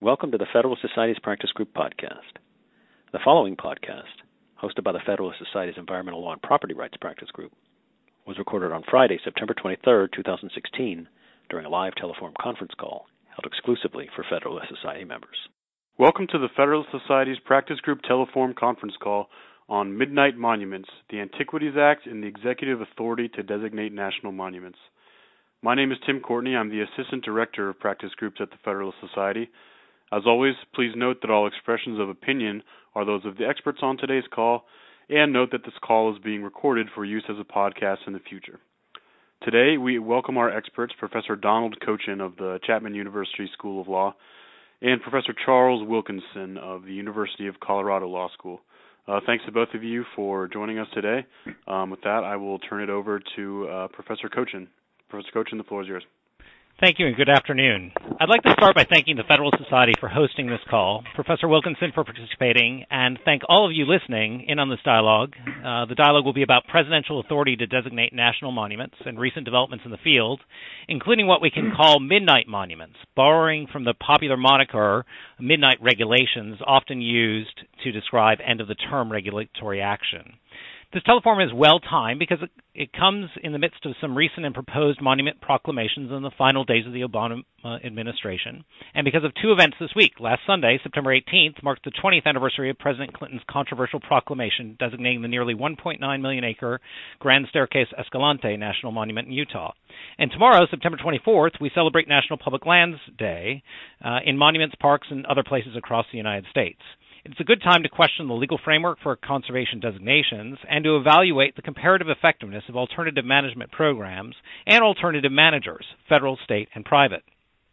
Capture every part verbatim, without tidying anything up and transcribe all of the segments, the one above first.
Welcome to the Federalist Society's Practice Group podcast. The following podcast, hosted by the Federalist Society's Environmental Law and Property Rights Practice Group, was recorded on Friday, September twenty-third, twenty sixteen, during a live telephone conference call held exclusively for Federalist Society members. Welcome to the Federalist Society's Practice Group telephone conference call on Midnight Monuments, the Antiquities Act, and the Executive Authority to Designate National Monuments. My name is Tim Courtney. I'm the Assistant Director of Practice Groups at the Federalist Society. As always, please note that all expressions of opinion are those of the experts on today's call, and note that this call is being recorded for use as a podcast in the future. Today, we welcome our experts, Professor Donald Kochin of the Chapman University School of Law, and Professor Charles Wilkinson of the University of Colorado Law School. Uh, thanks to both of you for joining us today. Um, with that, I will turn it over to uh, Professor Kochin. Professor Kochin, the floor is yours. Thank you and good afternoon. I'd like to start by thanking the Federalist Society for hosting this call, Professor Wilkinson for participating, and thank all of you listening in on this dialogue. Uh, the dialogue will be about presidential authority to designate national monuments and recent developments in the field, including what we can call midnight monuments, borrowing from the popular moniker midnight regulations often used to describe end-of-the-term regulatory action. This teleforum is well-timed because it, it comes in the midst of some recent and proposed monument proclamations in the final days of the Obama uh, administration, and because of two events this week. Last Sunday, September eighteenth, marked the twentieth anniversary of President Clinton's controversial proclamation designating the nearly one point nine million acre Grand Staircase Escalante National Monument in Utah. And tomorrow, September twenty-fourth, we celebrate National Public Lands Day uh, in monuments, parks, and other places across the United States. It's a good time to question the legal framework for conservation designations and to evaluate the comparative effectiveness of alternative management programs and alternative managers, federal, state, and private.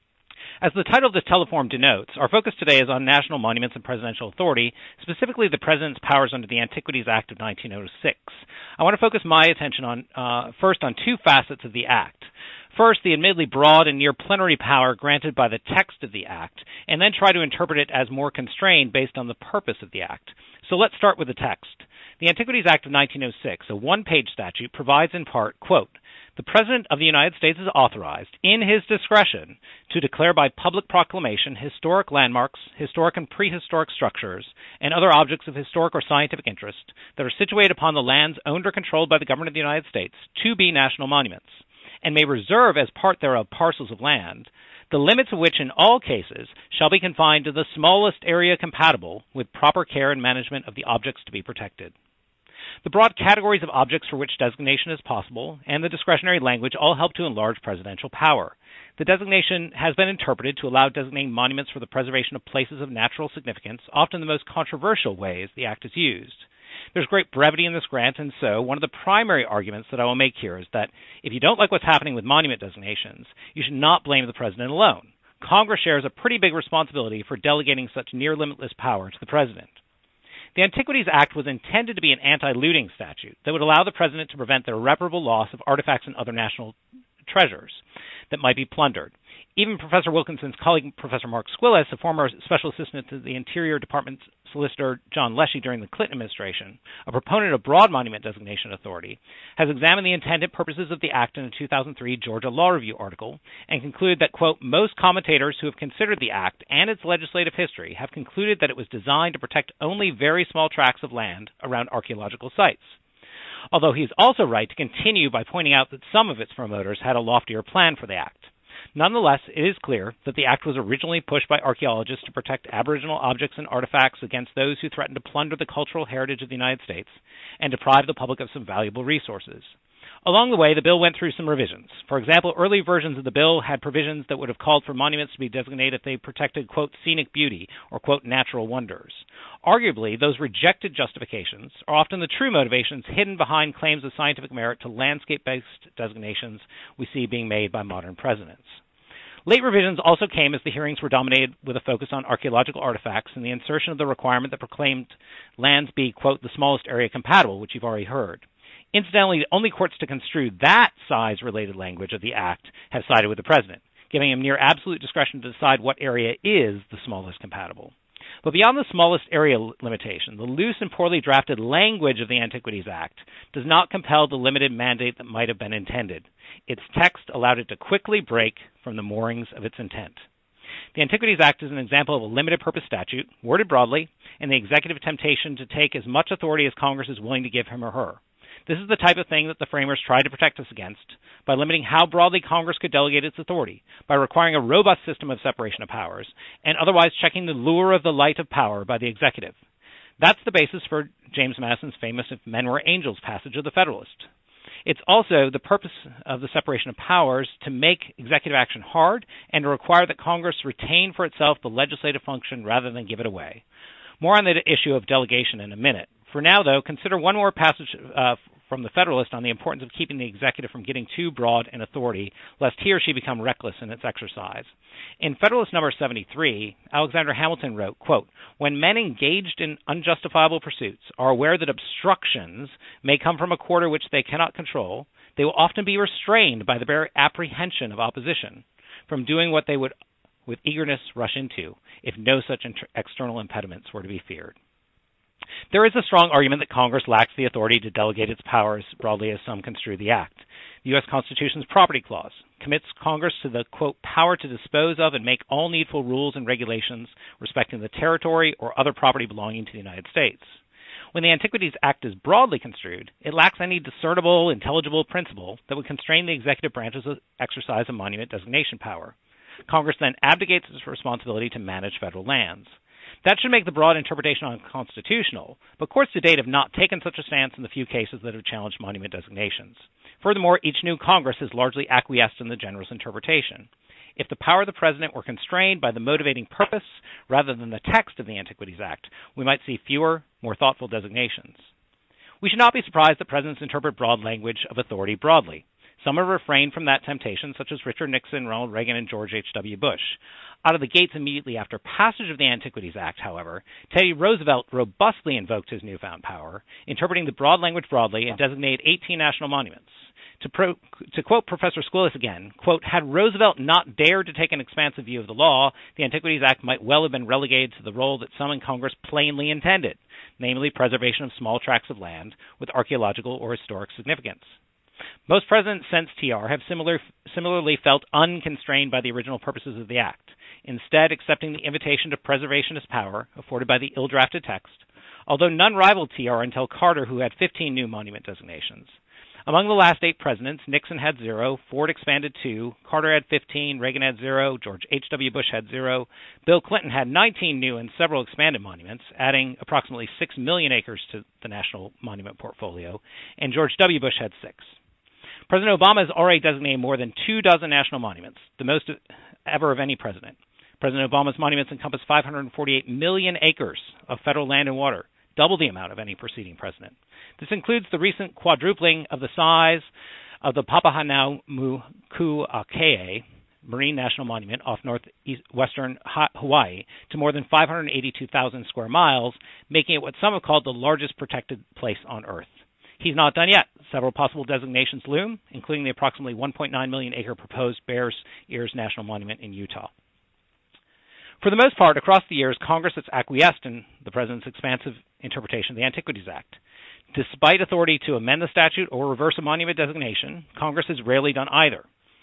As the title of this teleforum denotes, our focus today is on national monuments and presidential authority, specifically the President's powers under the Antiquities Act of nineteen oh six. I want to focus my attention on uh, first on two facets of the Act. First, the admittedly broad and near plenary power granted by the text of the Act, and then try to interpret it as more constrained based on the purpose of the Act. So let's start with the text. The Antiquities Act of nineteen oh six, a one-page statute, provides in part, quote, "The President of the United States is authorized, in his discretion, to declare by public proclamation historic landmarks, historic and prehistoric structures, and other objects of historic or scientific interest that are situated upon the lands owned or controlled by the government of the United States to be national monuments, and may reserve as part thereof parcels of land, the limits of which in all cases shall be confined to the smallest area compatible with proper care and management of the objects to be protected." The broad categories of objects for which designation is possible and the discretionary language all help to enlarge presidential power. The designation has been interpreted to allow designating monuments for the preservation of places of natural significance, often the most controversial ways the Act is used. There's great brevity in this grant, and so one of the primary arguments that I will make here is that if you don't like what's happening with monument designations, you should not blame the President alone. Congress shares a pretty big responsibility for delegating such near-limitless power to the President. The Antiquities Act was intended to be an anti-looting statute that would allow the President to prevent the irreparable loss of artifacts and other national treasures that might be plundered. Even Professor Wilkinson's colleague, Professor Mark Squillis, a former special assistant to the Interior Department Solicitor John Leshy during the Clinton administration, a proponent of broad monument designation authority, has examined the intended purposes of the Act in a two thousand three Georgia Law Review article and concluded that, quote, "most commentators who have considered the Act and its legislative history have concluded that it was designed to protect only very small tracts of land around archaeological sites." Although he is also right to continue by pointing out that some of its promoters had a loftier plan for the Act. Nonetheless, it is clear that the Act was originally pushed by archaeologists to protect Aboriginal objects and artifacts against those who threatened to plunder the cultural heritage of the United States and deprive the public of some valuable resources. Along the way, the bill went through some revisions. For example, early versions of the bill had provisions that would have called for monuments to be designated if they protected, quote, "scenic beauty" or, quote, "natural wonders." Arguably, those rejected justifications are often the true motivations hidden behind claims of scientific merit to landscape-based designations we see being made by modern presidents. Late revisions also came as the hearings were dominated with a focus on archaeological artifacts and the insertion of the requirement that proclaimed lands be, quote, "the smallest area compatible," which you've already heard. Incidentally, the only courts to construe that size-related language of the Act have sided with the President, giving him near absolute discretion to decide what area is the smallest compatible. But beyond the smallest area limitation, the loose and poorly drafted language of the Antiquities Act does not compel the limited mandate that might have been intended. Its text allowed it to quickly break from the moorings of its intent. The Antiquities Act is an example of a limited purpose statute, worded broadly, and the executive temptation to take as much authority as Congress is willing to give him or her. This is the type of thing that the framers tried to protect us against by limiting how broadly Congress could delegate its authority, by requiring a robust system of separation of powers, and otherwise checking the lure of the light of power by the executive. That's the basis for James Madison's famous "If Men Were Angels" passage of the Federalist. It's also the purpose of the separation of powers to make executive action hard and to require that Congress retain for itself the legislative function rather than give it away. More on the issue of delegation in a minute. For now, though, consider one more passage uh, from the Federalist on the importance of keeping the executive from getting too broad in authority, lest he or she become reckless in its exercise. In Federalist number seventy-three, Alexander Hamilton wrote, quote, "When men engaged in unjustifiable pursuits are aware that obstructions may come from a quarter which they cannot control, they will often be restrained by the bare apprehension of opposition from doing what they would with eagerness rush into, if no such inter- external impediments were to be feared." There is a strong argument that Congress lacks the authority to delegate its powers broadly as some construe the Act. The U S Constitution's Property Clause commits Congress to the, quote, "power to dispose of and make all needful rules and regulations respecting the territory or other property belonging to the United States." When the Antiquities Act is broadly construed, it lacks any discernible, intelligible principle that would constrain the executive branch's exercise of monument designation power. Congress then abdicates its responsibility to manage federal lands. That should make the broad interpretation unconstitutional, but courts to date have not taken such a stance in the few cases that have challenged monument designations. Furthermore, each new Congress has largely acquiesced in the generous interpretation. If the power of the president were constrained by the motivating purpose rather than the text of the Antiquities Act, we might see fewer, more thoughtful designations. We should not be surprised that presidents interpret broad language of authority broadly. Some have refrained from that temptation, such as Richard Nixon, Ronald Reagan, and George H W Bush. Out of the gates immediately after passage of the Antiquities Act, however, Teddy Roosevelt robustly invoked his newfound power, interpreting the broad language broadly and designated eighteen national monuments. To, pro, to quote Professor Squillace again, quote, "Had Roosevelt not dared to take an expansive view of the law, the Antiquities Act might well have been relegated to the role that some in Congress plainly intended, namely preservation of small tracts of land with archaeological or historic significance." Most presidents since T R have similar, similarly felt unconstrained by the original purposes of the Act, instead accepting the invitation to preservationist power afforded by the ill-drafted text, although none rivaled T R until Carter, who had fifteen new monument designations. Among the last eight presidents, Nixon had zero, Ford expanded two, Carter had fifteen, Reagan had zero, George H W Bush had zero, Bill Clinton had nineteen new and several expanded monuments, adding approximately six million acres to the national monument portfolio, and George W. Bush had six. President Obama has already designated more than two dozen national monuments, the most ever of any president. President Obama's monuments encompass five hundred forty-eight million acres of federal land and water, double the amount of any preceding president. This includes the recent quadrupling of the size of the Papahanaumokuakea Marine National Monument off northwestern Hawaii to more than five hundred eighty-two thousand square miles, making it what some have called the largest protected place on Earth. He's not done yet. Several possible designations loom, including the approximately one point nine million acre proposed Bears Ears National Monument in Utah. For the most part, across the years, Congress has acquiesced in the president's expansive interpretation of the Antiquities Act. Despite authority to amend the statute or reverse a monument designation, Congress has rarely done either.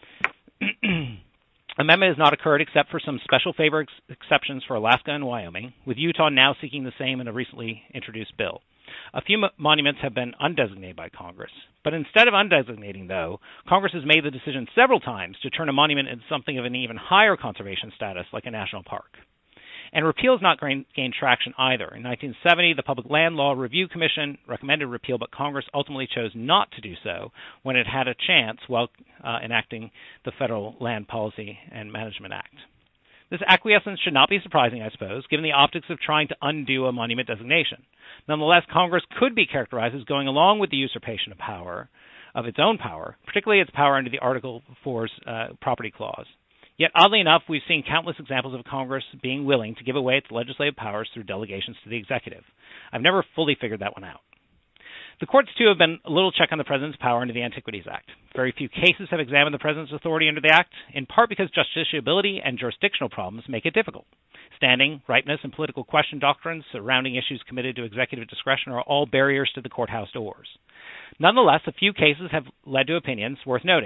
Amendment has not occurred except for some special favor ex- exceptions for Alaska and Wyoming, with Utah now seeking the same in a recently introduced bill. A few mo- monuments have been undesignated by Congress. But instead of undesignating, though, Congress has made the decision several times to turn a monument into something of an even higher conservation status, like a national park. And repeal has not gained, gained traction either. In nineteen seventy, the Public Land Law Review Commission recommended repeal, but Congress ultimately chose not to do so when it had a chance while uh, enacting the Federal Land Policy and Management Act. This acquiescence should not be surprising, I suppose, given the optics of trying to undo a monument designation. Nonetheless, Congress could be characterized as going along with the usurpation of power, of its own power, particularly its power under the Article four's uh, Property Clause. Yet, oddly enough, we've seen countless examples of Congress being willing to give away its legislative powers through delegations to the executive. I've never fully figured that one out. The courts, too, have been a little check on the president's power under the Antiquities Act. Very few cases have examined the president's authority under the Act, in part because justiciability and jurisdictional problems make it difficult. Standing, ripeness, and political question doctrines surrounding issues committed to executive discretion are all barriers to the courthouse doors. Nonetheless, a few cases have led to opinions worth noting.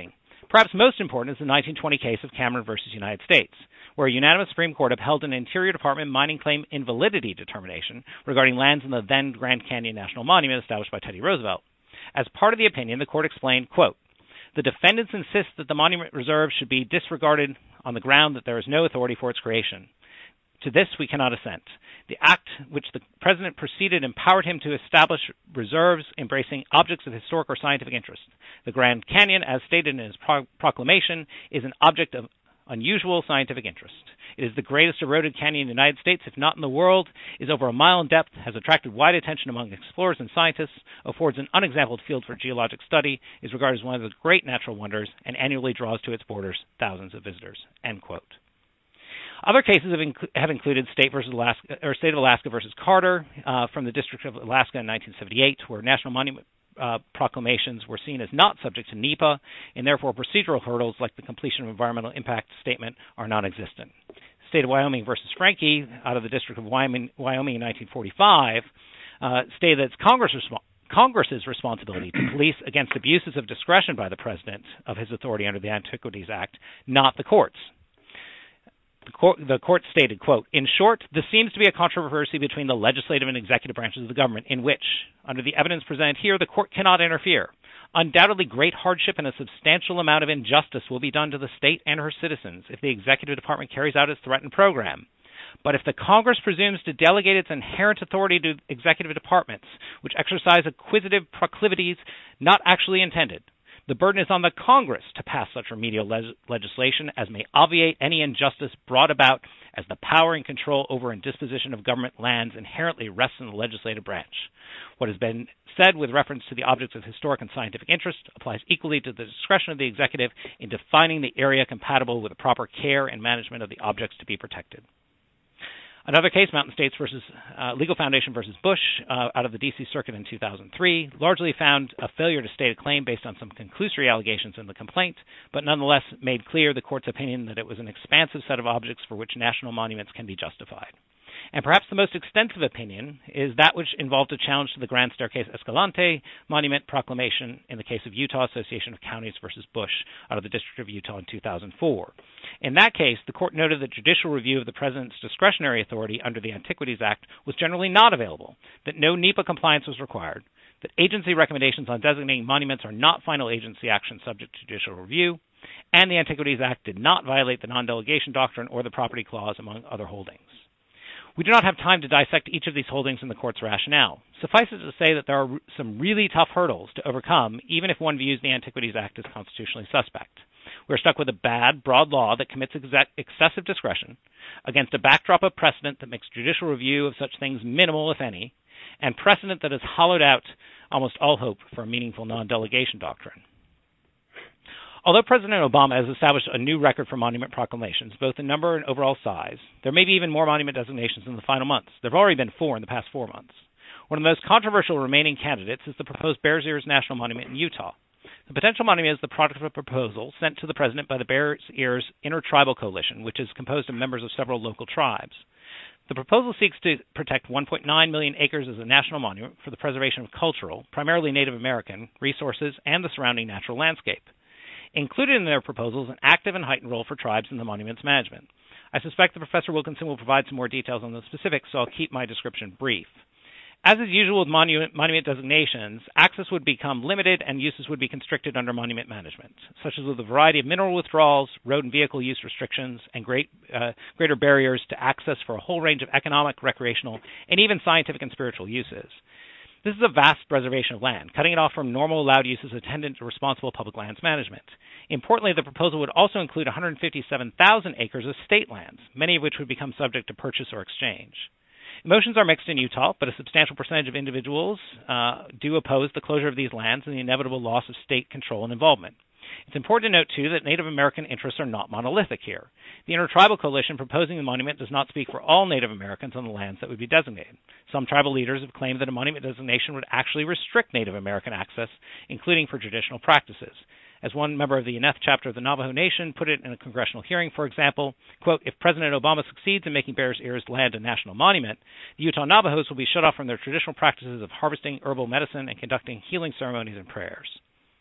Perhaps most important is the nineteen twenty case of Cameron versus United States, where a unanimous Supreme Court upheld an Interior Department mining claim invalidity determination regarding lands in the then Grand Canyon National Monument established by Teddy Roosevelt. As part of the opinion, the court explained, quote, "The defendants insist that the monument reserve should be disregarded on the ground that there is no authority for its creation. To this we cannot assent. The act which the President preceded empowered him to establish reserves embracing objects of historic or scientific interest. The Grand Canyon, as stated in his pro- proclamation, is an object of unusual scientific interest. It is the greatest eroded canyon in the United States, if not in the world, is over a mile in depth, has attracted wide attention among explorers and scientists, affords an unexampled field for geologic study, is regarded as one of the great natural wonders, and annually draws to its borders thousands of visitors." End quote. Other cases have, inc- have included State versus Alaska, or State of Alaska versus Carter uh, from the District of Alaska in nineteen seventy-eight, where national monument uh, proclamations were seen as not subject to NEPA, and therefore procedural hurdles like the completion of environmental impact statement are non-existent. State of Wyoming versus Franke, out of the District of Wyoming, Wyoming in nineteen forty-five, uh, stated that it's Congress resp- Congress's responsibility to police against abuses of discretion by the President of his authority under the Antiquities Act, not the courts. The court, the court stated, quote, "In short, this seems to be a controversy between the legislative and executive branches of the government in which, under the evidence presented here, the court cannot interfere. Undoubtedly, great hardship and a substantial amount of injustice will be done to the state and her citizens if the executive department carries out its threatened program. But if the Congress presumes to delegate its inherent authority to executive departments, which exercise acquisitive proclivities not actually intended, the burden is on the Congress to pass such remedial le- legislation as may obviate any injustice brought about, as the power and control over and disposition of government lands inherently rests in the legislative branch. What has been said with reference to the objects of historic and scientific interest applies equally to the discretion of the executive in defining the area compatible with the proper care and management of the objects to be protected." Another case, Mountain States versus uh, Legal Foundation versus Bush, uh, out of the D C Circuit in two thousand three, largely found a failure to state a claim based on some conclusory allegations in the complaint, but nonetheless made clear the court's opinion that it was an expansive set of objects for which national monuments can be justified. And perhaps the most extensive opinion is that which involved a challenge to the Grand Staircase Escalante Monument Proclamation in the case of Utah Association of Counties versus Bush out of the District of Utah in two thousand four. In that case, the court noted that judicial review of the President's discretionary authority under the Antiquities Act was generally not available, that no NEPA compliance was required, that agency recommendations on designating monuments are not final agency action subject to judicial review, and the Antiquities Act did not violate the non-delegation doctrine or the property clause, among other holdings. We do not have time to dissect each of these holdings in the court's rationale. Suffice it to say that there are some really tough hurdles to overcome, even if one views the Antiquities Act as constitutionally suspect. We're stuck with a bad, broad law that commits ex- excessive discretion against a backdrop of precedent that makes judicial review of such things minimal, if any, and precedent that has hollowed out almost all hope for a meaningful non-delegation doctrine. Although President Obama has established a new record for monument proclamations, both in number and overall size, there may be even more monument designations in the final months. There have already been four in the past four months. One of the most controversial remaining candidates is the proposed Bears Ears National Monument in Utah. The potential monument is the product of a proposal sent to the President by the Bears Ears Intertribal Coalition, which is composed of members of several local tribes. The proposal seeks to protect one point nine million acres as a national monument for the preservation of cultural, primarily Native American, resources and the surrounding natural landscape. Included in their proposal is an active and heightened role for tribes in the monument's management. I suspect that Professor Wilkinson will provide some more details on the specifics, so I'll keep my description brief. As is usual with monument, monument designations, access would become limited and uses would be constricted under monument management, such as with a variety of mineral withdrawals, road and vehicle use restrictions, and great, uh, greater barriers to access for a whole range of economic, recreational, and even scientific and spiritual uses. This is a vast reservation of land, cutting it off from normal allowed uses attendant to responsible public lands management. Importantly, the proposal would also include one hundred fifty-seven thousand acres of state lands, many of which would become subject to purchase or exchange. Emotions are mixed in Utah, but a substantial percentage of individuals uh, do oppose the closure of these lands and the inevitable loss of state control and involvement. It's important to note, too, that Native American interests are not monolithic here. The Intertribal Coalition proposing the monument does not speak for all Native Americans on the lands that would be designated. Some tribal leaders have claimed that a monument designation would actually restrict Native American access, including for traditional practices. As one member of the Yaneth chapter of the Navajo Nation put it in a congressional hearing, for example, quote, "If President Obama succeeds in making Bears Ears land a national monument, the Utah Navajos will be shut off from their traditional practices of harvesting herbal medicine and conducting healing ceremonies and prayers."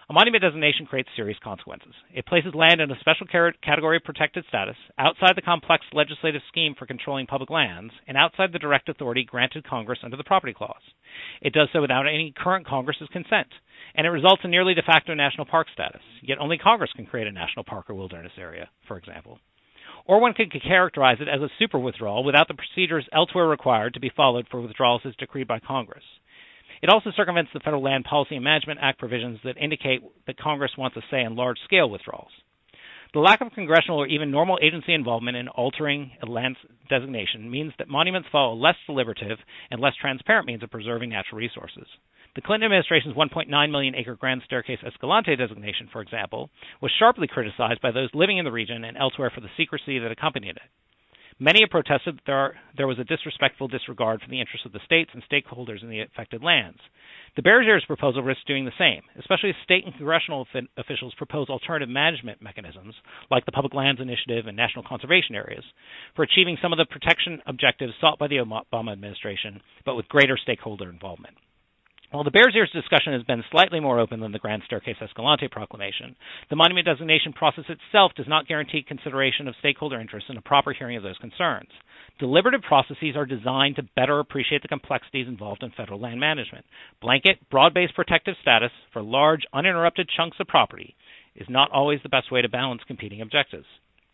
A monument designation creates serious consequences. It places land in a special category of protected status, outside the complex legislative scheme for controlling public lands, and outside the direct authority granted Congress under the Property Clause. It does so without any current Congress's consent, and it results in nearly de facto national park status, yet only Congress can create a national park or wilderness area, for example. Or one could characterize it as a super withdrawal without the procedures elsewhere required to be followed for withdrawals as decreed by Congress. It also circumvents the Federal Land Policy and Management Act provisions that indicate that Congress wants a say in large-scale withdrawals. The lack of congressional or even normal agency involvement in altering a land designation means that monuments follow a less deliberative and less transparent means of preserving natural resources. The Clinton administration's one point nine million acre Grand Staircase Escalante designation, for example, was sharply criticized by those living in the region and elsewhere for the secrecy that accompanied it. Many have protested that there, are, there was a disrespectful disregard for the interests of the states and stakeholders in the affected lands. The Bears Ears proposal risks doing the same, especially as state and congressional officials propose alternative management mechanisms, like the Public Lands Initiative and National Conservation Areas, for achieving some of the protection objectives sought by the Obama administration, but with greater stakeholder involvement. While the Bears Ears discussion has been slightly more open than the Grand Staircase Escalante proclamation, the monument designation process itself does not guarantee consideration of stakeholder interests and a proper hearing of those concerns. Deliberative processes are designed to better appreciate the complexities involved in federal land management. Blanket, broad-based protective status for large, uninterrupted chunks of property is not always the best way to balance competing objectives.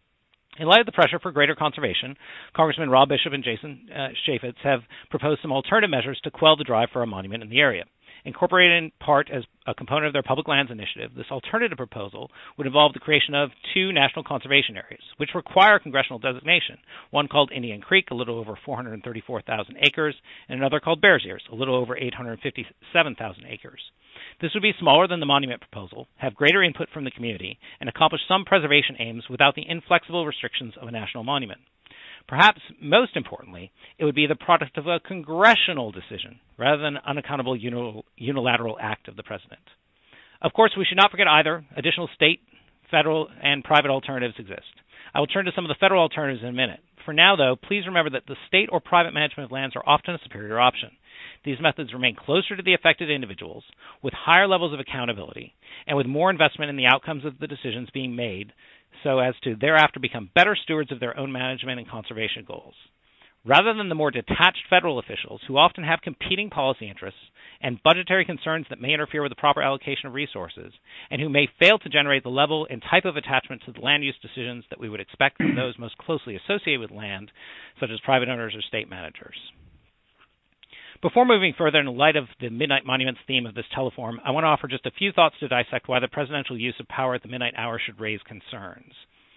In light of the pressure for greater conservation, Congressman Rob Bishop and Jason uh, Chaffetz have proposed some alternative measures to quell the drive for a monument in the area. Incorporated in part as a component of their Public Lands Initiative, this alternative proposal would involve the creation of two national conservation areas, which require congressional designation, one called Indian Creek, a little over four hundred thirty-four thousand acres, and another called Bears Ears, a little over eight hundred fifty-seven thousand acres. This would be smaller than the monument proposal, have greater input from the community, and accomplish some preservation aims without the inflexible restrictions of a national monument. Perhaps most importantly, it would be the product of a congressional decision rather than an unaccountable unilateral act of the president. Of course, we should not forget either. Additional state, federal, and private alternatives exist. I will turn to some of the federal alternatives in a minute. For now, though, please remember that the state or private management of lands are often a superior option. These methods remain closer to the affected individuals, with higher levels of accountability, and with more investment in the outcomes of the decisions being made, so as to thereafter become better stewards of their own management and conservation goals. Rather than the more detached federal officials who often have competing policy interests and budgetary concerns that may interfere with the proper allocation of resources, and who may fail to generate the level and type of attachment to the land use decisions that we would expect from those most closely associated with land, such as private owners or state managers. Before moving further, in light of the Midnight Monuments theme of this teleform, I want to offer just a few thoughts to dissect why the presidential use of power at the midnight hour should raise concerns.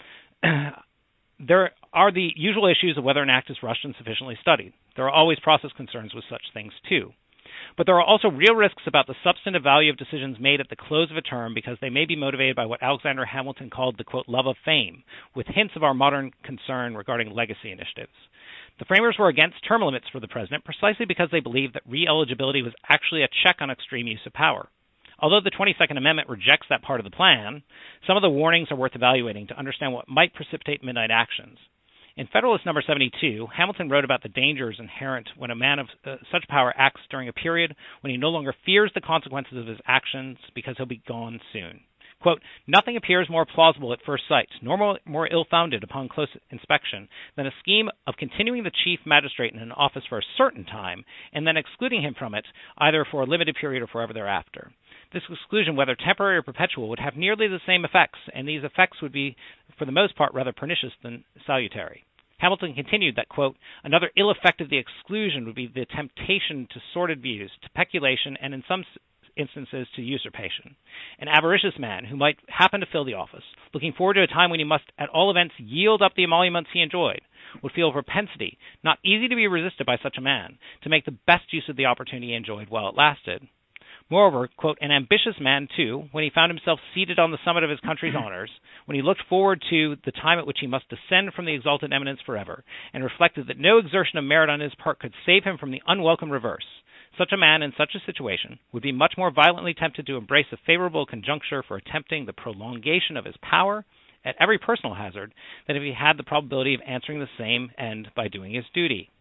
There are the usual issues of whether an act is rushed and sufficiently studied. There are always process concerns with such things, too. But there are also real risks about the substantive value of decisions made at the close of a term because they may be motivated by what Alexander Hamilton called the, quote, love of fame, with hints of our modern concern regarding legacy initiatives. The framers were against term limits for the president precisely because they believed that re-eligibility was actually a check on extreme use of power. Although the twenty-second Amendment rejects that part of the plan, some of the warnings are worth evaluating to understand what might precipitate midnight actions. In Federalist Number seventy-two, Hamilton wrote about the dangers inherent when a man of uh, such power acts during a period when he no longer fears the consequences of his actions because he'll be gone soon. Quote, nothing appears more plausible at first sight, nor more, more ill-founded upon close inspection, than a scheme of continuing the chief magistrate in an office for a certain time and then excluding him from it either for a limited period or forever thereafter. This exclusion, whether temporary or perpetual, would have nearly the same effects, and these effects would be, for the most part, rather pernicious than salutary. Hamilton continued that, quote, another ill effect of the exclusion would be the temptation to sordid views, to peculation, and in some instances to usurpation. An avaricious man who might happen to fill the office, looking forward to a time when he must at all events yield up the emoluments he enjoyed, would feel a propensity, not easy to be resisted by such a man, to make the best use of the opportunity he enjoyed while it lasted. Moreover, quote, an ambitious man, too, when he found himself seated on the summit of his country's honors, when he looked forward to the time at which he must descend from the exalted eminence forever, and reflected that no exertion of merit on his part could save him from the unwelcome reverse, such a man in such a situation would be much more violently tempted to embrace a favorable conjuncture for attempting the prolongation of his power at every personal hazard than if he had the probability of answering the same end by doing his duty.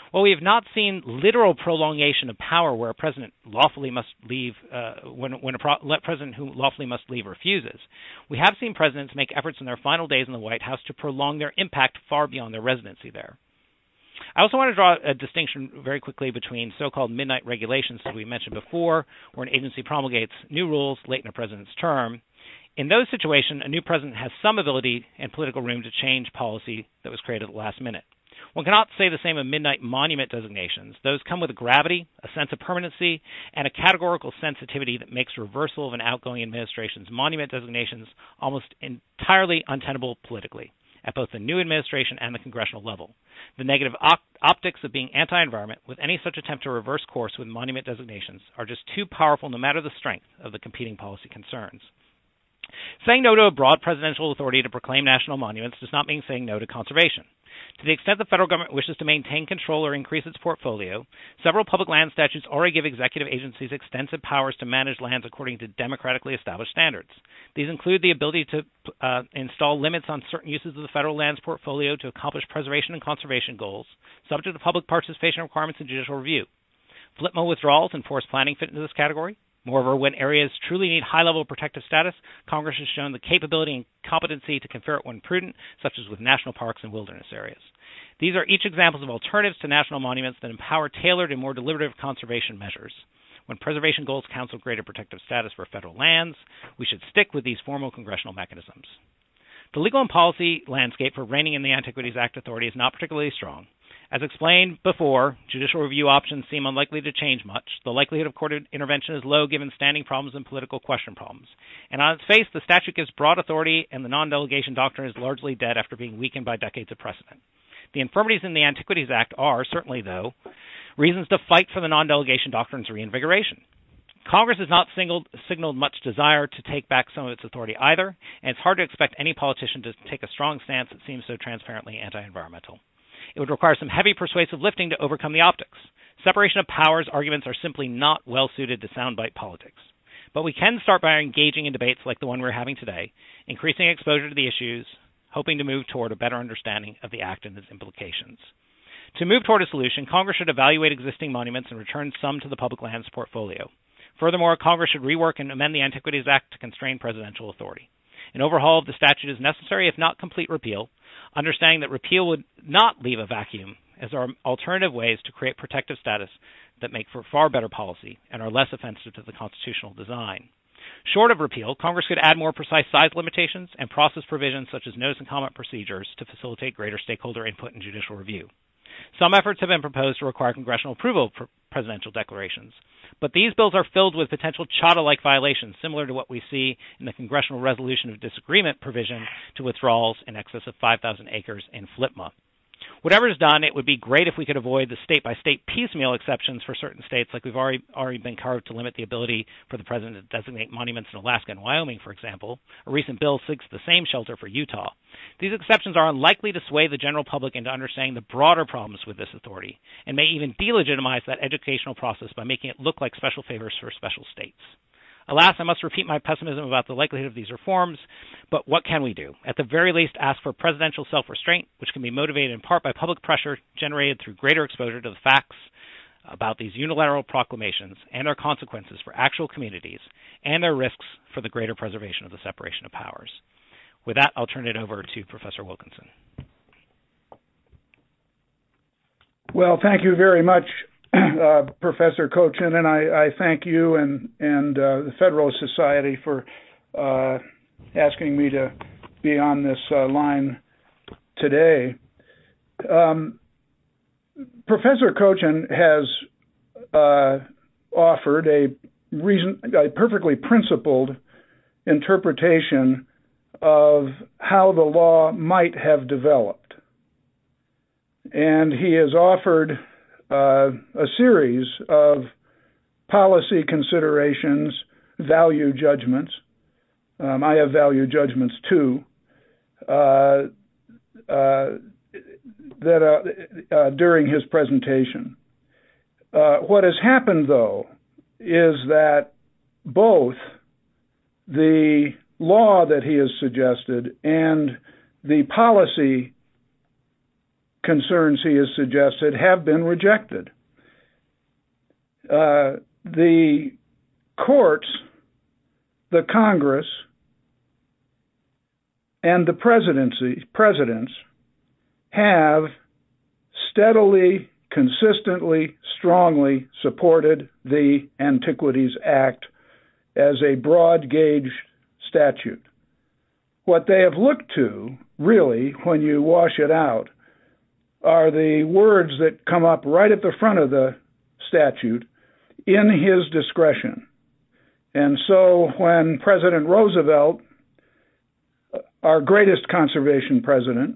While we have not seen literal prolongation of power where a president lawfully must leave, uh, when, when a pro- president who lawfully must leave refuses, we have seen presidents make efforts in their final days in the White House to prolong their impact far beyond their residency there. I also want to draw a distinction very quickly between so-called midnight regulations, as we mentioned before, where an agency promulgates new rules late in a president's term. In those situations, a new president has some ability and political room to change policy that was created at the last minute. One cannot say the same of midnight monument designations. Those come with a gravity, a sense of permanency, and a categorical sensitivity that makes reversal of an outgoing administration's monument designations almost entirely untenable politically at both the new administration and the congressional level. The negative op- optics of being anti-environment with any such attempt to reverse course with monument designations are just too powerful no matter the strength of the competing policy concerns. Saying no to a broad presidential authority to proclaim national monuments does not mean saying no to conservation. To the extent the federal government wishes to maintain control or increase its portfolio, several public land statutes already give executive agencies extensive powers to manage lands according to democratically established standards. These include the ability to uh, install limits on certain uses of the federal lands portfolio to accomplish preservation and conservation goals, subject to public participation requirements and judicial review. F L I P M A withdrawals and forced planning fit into this category. Moreover, when areas truly need high-level protective status, Congress has shown the capability and competency to confer it when prudent, such as with national parks and wilderness areas. These are each examples of alternatives to national monuments that empower tailored and more deliberative conservation measures. When preservation goals counsel greater protective status for federal lands, we should stick with these formal congressional mechanisms. The legal and policy landscape for reining in the Antiquities Act authority is not particularly strong. As explained before, judicial review options seem unlikely to change much. The likelihood of court intervention is low given standing problems and political question problems. And on its face, the statute gives broad authority, and the non-delegation doctrine is largely dead after being weakened by decades of precedent. The infirmities in the Antiquities Act are, certainly though, reasons to fight for the non-delegation doctrine's reinvigoration. Congress has not singled, signaled much desire to take back some of its authority either, and it's hard to expect any politician to take a strong stance that seems so transparently anti-environmental. It would require some heavy persuasive lifting to overcome the optics. Separation of powers arguments are simply not well suited to soundbite politics. But we can start by engaging in debates like the one we're having today, increasing exposure to the issues, hoping to move toward a better understanding of the Act and its implications. To move toward a solution, Congress should evaluate existing monuments and return some to the public lands portfolio. Furthermore, Congress should rework and amend the Antiquities Act to constrain presidential authority. An overhaul of the statute is necessary, if not complete repeal, understanding that repeal would not leave a vacuum, as there are alternative ways to create protective status that make for far better policy and are less offensive to the constitutional design. Short of repeal, Congress could add more precise size limitations and process provisions such as notice and comment procedures to facilitate greater stakeholder input and judicial review. Some efforts have been proposed to require congressional approval of presidential declarations, but these bills are filled with potential Chadha-like violations similar to what we see in the Congressional Resolution of Disagreement provision to withdrawals in excess of five thousand acres in F L I P M A. Whatever is done, it would be great if we could avoid the state-by-state piecemeal exceptions for certain states, like we've already already been carved to limit the ability for the president to designate monuments in Alaska and Wyoming, for example. A recent bill seeks the same shelter for Utah. These exceptions are unlikely to sway the general public into understanding the broader problems with this authority, and may even delegitimize that educational process by making it look like special favors for special states. Alas, I must repeat my pessimism about the likelihood of these reforms, but what can we do? At the very least, ask for presidential self-restraint, which can be motivated in part by public pressure generated through greater exposure to the facts about these unilateral proclamations and their consequences for actual communities and their risks for the greater preservation of the separation of powers. With that, I'll turn it over to Professor Wilkinson. Well, thank you very much, Uh, Professor Kochan, and I, I thank you and, and uh, the Federalist Society for uh, asking me to be on this uh, line today. Um, Professor Kochan has uh, offered a, reason, a perfectly principled interpretation of how the law might have developed. And he has offered Uh, a series of policy considerations, value judgments. Um, I have value judgments too. Uh, uh, that uh, uh, during his presentation, uh, what has happened though is that both the law that he has suggested and the policy concerns he has suggested have been rejected. Uh, the courts, the Congress, and the presidency, presidents have steadily, consistently, strongly supported the Antiquities Act as a broad-gauge statute. What they have looked to, really, when you wash it out, are the words that come up right at the front of the statute, in his discretion. And so when President Roosevelt, our greatest conservation president,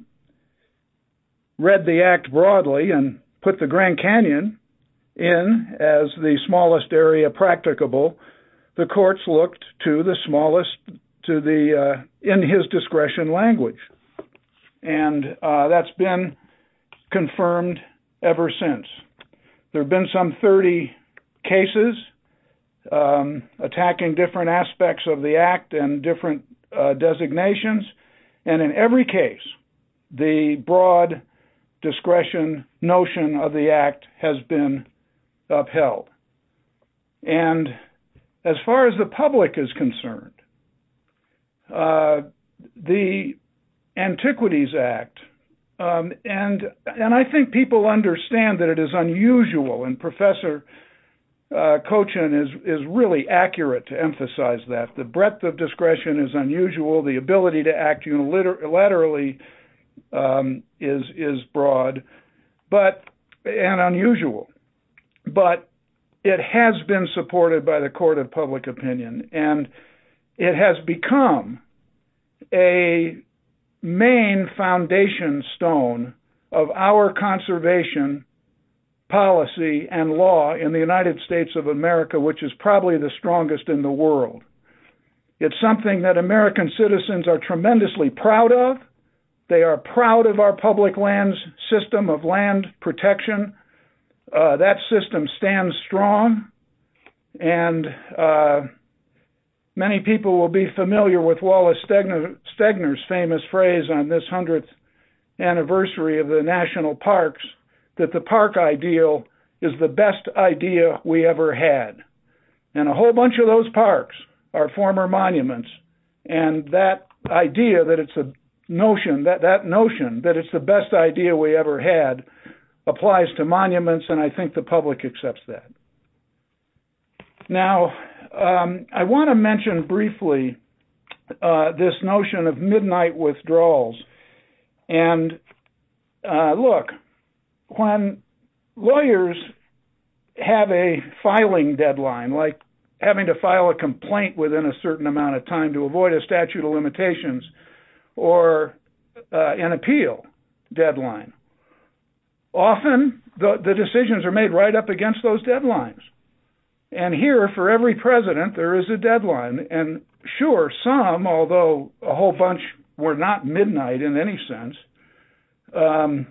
read the act broadly and put the Grand Canyon in as the smallest area practicable, the courts looked to the smallest, to the uh, in his discretion language. And uh, that's been confirmed ever since. There have been some thirty cases um, attacking different aspects of the act and different uh, designations, and in every case, the broad discretion notion of the act has been upheld. And as far as the public is concerned, uh, the Antiquities Act, um, and and I think people understand that it is unusual, and Professor uh, Kochin is is really accurate to emphasize that. The breadth of discretion is unusual. The ability to act unilaterally um, is is broad, but and unusual. But it has been supported by the Court of Public Opinion, and it has become a main foundation stone of our conservation policy and law in the United States of America, which is probably the strongest in the world. It's something that American citizens are tremendously proud of. They are proud of our public lands system of land protection. Uh, that system stands strong, and uh, many people will be familiar with Wallace Stegner, Stegner's famous phrase on this hundredth anniversary of the national parks, that the park ideal is the best idea we ever had. And a whole bunch of those parks are former monuments, and that idea that it's a notion, that, that notion that it's the best idea we ever had applies to monuments, and I think the public accepts that. Now, um, I want to mention briefly uh, this notion of midnight withdrawals. And uh, look, when lawyers have a filing deadline, like having to file a complaint within a certain amount of time to avoid a statute of limitations, or uh, an appeal deadline, often the, the decisions are made right up against those deadlines. And here, for every president, there is a deadline. And sure, some, although a whole bunch were not midnight in any sense, um,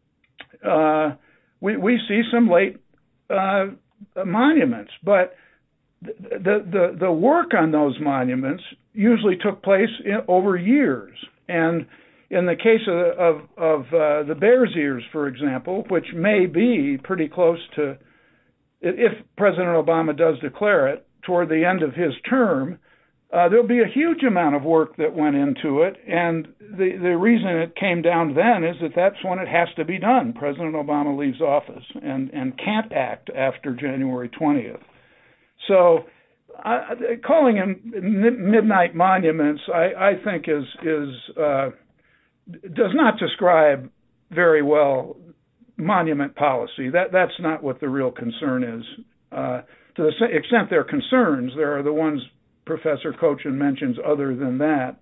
uh, we, we see some late uh, monuments. But the, the, the work on those monuments usually took place in, over years. And in the case of, of, of uh, the Bears Ears, for example, which may be pretty close to, if President Obama does declare it, toward the end of his term, uh, there'll be a huge amount of work that went into it. And the, the reason it came down then is that that's when it has to be done. President Obama leaves office and, and can't act after January twentieth. So uh, calling them midnight monuments, I, I think, is is uh, does not describe very well monument policy. That that's not what the real concern is. Uh, to the extent there are concerns, there are the ones Professor Kochin mentions other than that.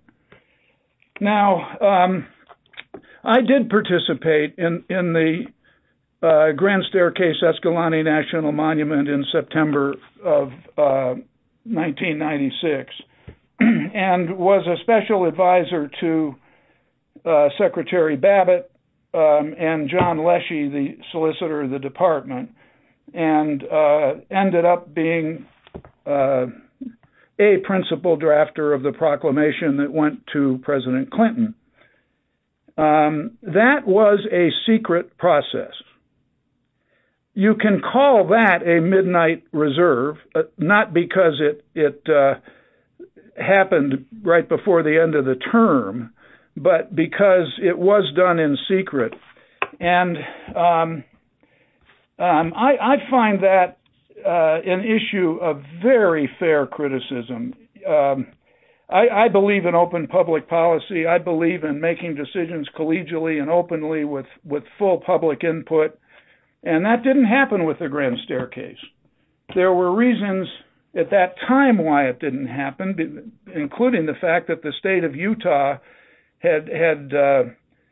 Now, um, I did participate in, in the uh, Grand Staircase Escalante National Monument in September of uh, nineteen ninety-six and was a special advisor to uh, Secretary Babbitt Um, and John Leshy, the solicitor of the department, and uh, ended up being uh, a principal drafter of the proclamation that went to President Clinton. Um, that was a secret process. You can call that a midnight reserve, uh, not because it it uh, happened right before the end of the term, but because it was done in secret. And um, um, I, I find that uh, an issue of very fair criticism. Um, I, I believe in open public policy. I believe in making decisions collegially and openly with, with full public input. And that didn't happen with the Grand Staircase. There were reasons at that time why it didn't happen, including the fact that the state of Utah had had uh,